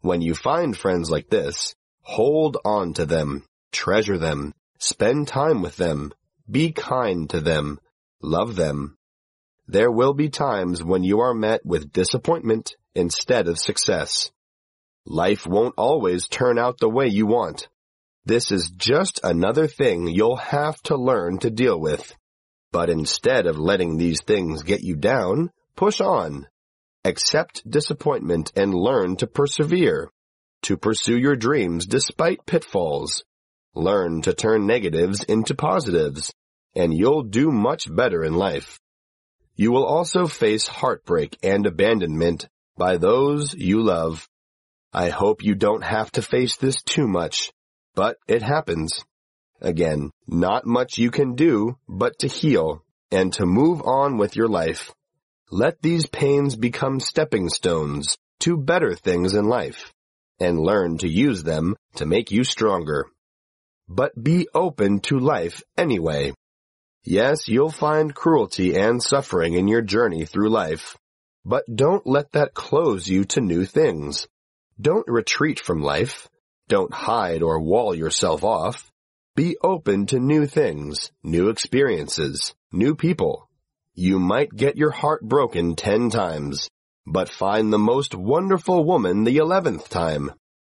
When you find friends like this, hold on to them, treasure them, spend time with them, be kind to them, love them. There will be times when you are met with disappointment instead of success. Life won't always turn out the way you want. This is just another thing you'll have to learn to deal with. But instead of letting these things get you down, push on. Accept disappointment and learn to persevere, to pursue your dreams despite pitfalls. Learn to turn negatives into positives, and you'll do much better in life. You will also face heartbreak and abandonment by those you love. I hope you don't have to face this too much, but it happens. Again, not much you can do but to heal and to move on with your life. Let these pains become stepping stones to better things in life, and learn to use them to make you stronger. But be open to life anyway. Yes, you'll find cruelty and suffering in your journey through life, but don't let that close you to new things. Don't retreat from life. Don't hide or wall yourself off. Be open to new things, new experiences, new people. You might get your heart broken 10 times, but find the most wonderful woman the 11th time.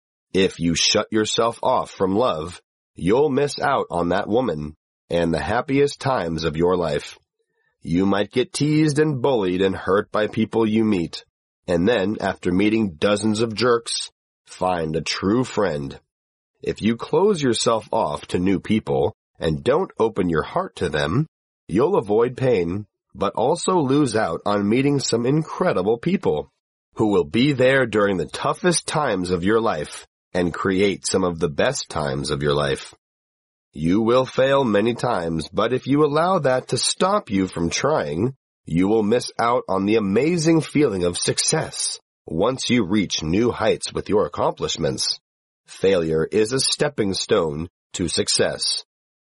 If you shut yourself off from love, you'll miss out on that woman and the happiest times of your life. You might get teased and bullied and hurt by people you meet, and then, after meeting dozens of jerks, find a true friend. If you close yourself off to new people and don't open your heart to them, you'll avoid pain, but also lose out on meeting some incredible people who will be there during the toughest times of your life and create some of the best times of your life. You will fail many times, but if you allow that to stop you from trying, you will miss out on the amazing feeling of success once you reach new heights with your accomplishments. Failure is a stepping stone to success.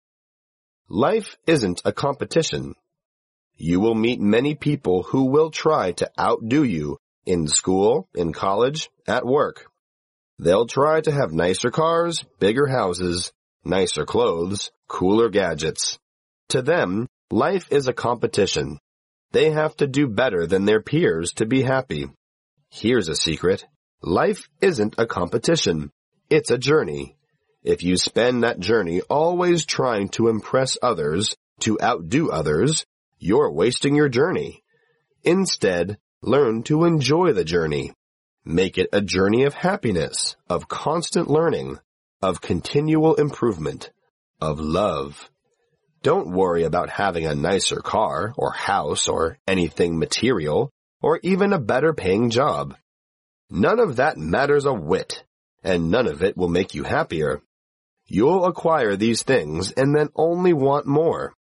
Life isn't a competition. You will meet many people who will try to outdo you in school, in college, at work. They'll try to have nicer cars, bigger houses, nicer clothes, cooler gadgets. To them, life is a competition. They have to do better than their peers to be happy. Here's a secret. Life isn't a competition. It's a journey. If you spend that journey always trying to impress others, to outdo others, you're wasting your journey. Instead, learn to enjoy the journey. Make it a journey of happiness, of constant learning, of continual improvement, of love. Don't worry about having a nicer car or house or anything material or even a better paying job. None of that matters a whit, and none of it will make you happier. You'll acquire these things and then only want more.